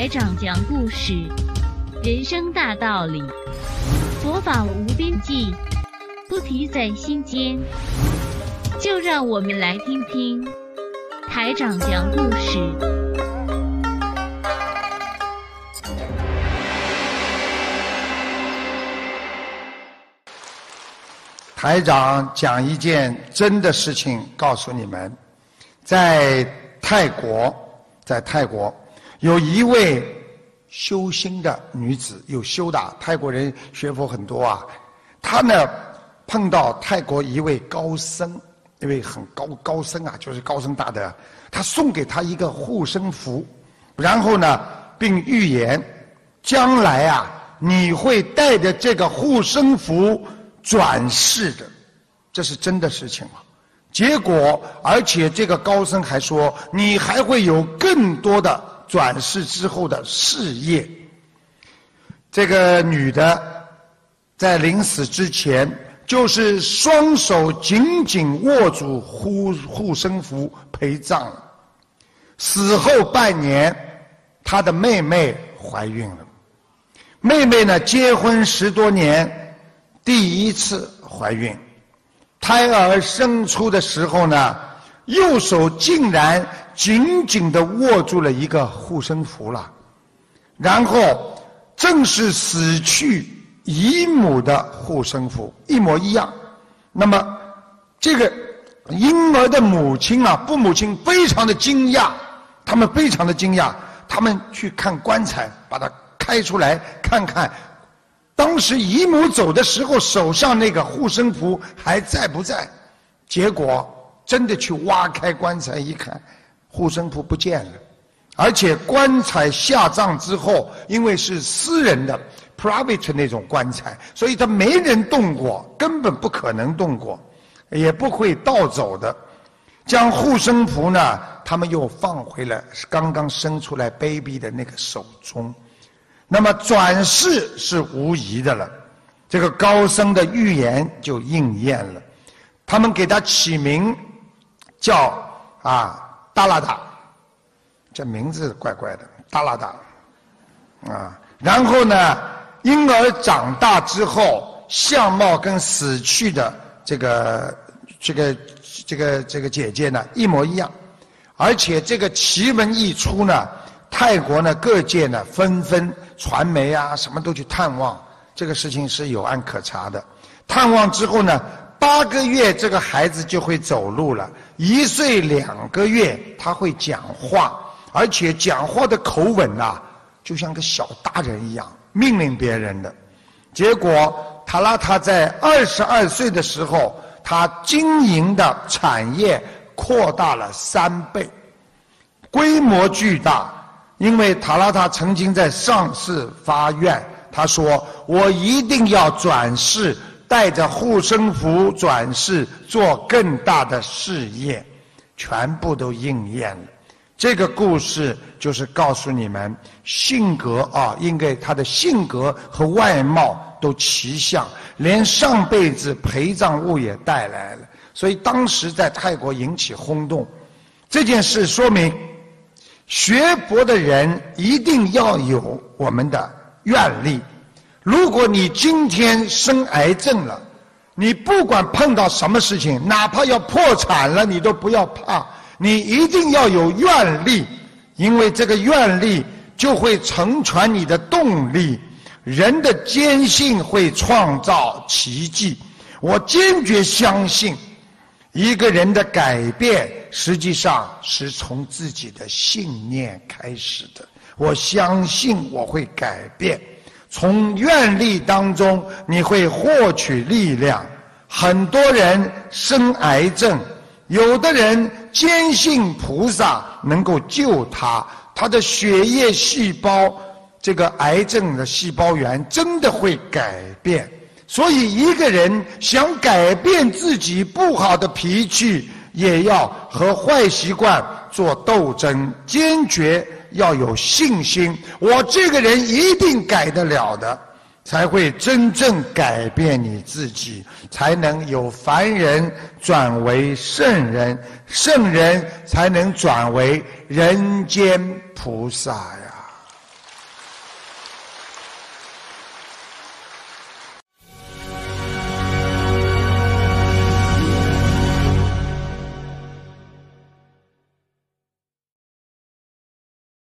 台长讲故事，人生大道理，佛法无边际，不提在心间。就让我们来听听台长讲故事。 台长讲一件真的事情告诉你们，在泰国有一位修心的女子，有修的泰国人学佛很多啊。她呢碰到泰国一位高僧，一位很高僧啊，就是高僧大德，他送给她一个护身符，然后呢并预言将来啊你会带着这个护身符转世的，这是真的事情吗？结果，而且这个高僧还说，你还会有更多的转世之后的事业。这个女的在临死之前，就是双手紧紧握住护身符陪葬了。死后半年，她的妹妹怀孕了。妹妹呢，结婚10多年，第一次怀孕。胎儿生出的时候呢，右手竟然紧紧地握住了一个护身符了，然后正是死去姨母的护身符，一模一样。那么这个婴儿的母亲啊，父母亲非常的惊讶，他们非常的惊讶，他们去看棺材，把它开出来看看，当时姨母走的时候手上那个护身符还在不在？结果真的去挖开棺材一看，护身符不见了。而且棺材下葬之后，因为是私人的 private 那种棺材，所以他没人动过，根本不可能动过，也不会盗走的。将护身符呢，他们又放回了刚刚生出来 baby 的那个手中。那么转世是无疑的了，这个高僧的预言就应验了。他们给他起名叫达拉达，这名字怪怪的，达拉达然后呢，婴儿长大之后，相貌跟死去的这个姐姐呢一模一样，而且这个奇闻一出呢，泰国呢各界呢纷纷传媒啊什么都去探望，这个事情是有案可查的。探望之后呢，8个月这个孩子就会走路了，1岁2个月他会讲话，而且讲话的口吻啊就像个小大人一样，命令别人的。结果塔拉塔在22岁的时候，他经营的产业扩大了3倍，规模巨大。因为塔拉塔曾经在上世发愿，他说我一定要转世，带着护身符转世做更大的事业，全部都应验了。这个故事就是告诉你们，性格因为他的性格和外貌都奇像，连上辈子陪葬物也带来了，所以当时在泰国引起轰动。这件事说明学佛的人一定要有我们的愿力。如果你今天生癌症了，你不管碰到什么事情，哪怕要破产了，你都不要怕，你一定要有愿力，因为这个愿力就会成全你的动力。人的坚信会创造奇迹，我坚决相信一个人的改变实际上是从自己的信念开始的。我相信我会改变，从愿力当中你会获取力量。很多人生癌症，有的人坚信菩萨能够救他，他的血液细胞，这个癌症的细胞源真的会改变。所以一个人想改变自己不好的脾气，也要和坏习惯做斗争，坚决要有信心，我这个人一定改得了的，才会真正改变你自己，才能由凡人转为圣人，圣人才能转为人间菩萨呀。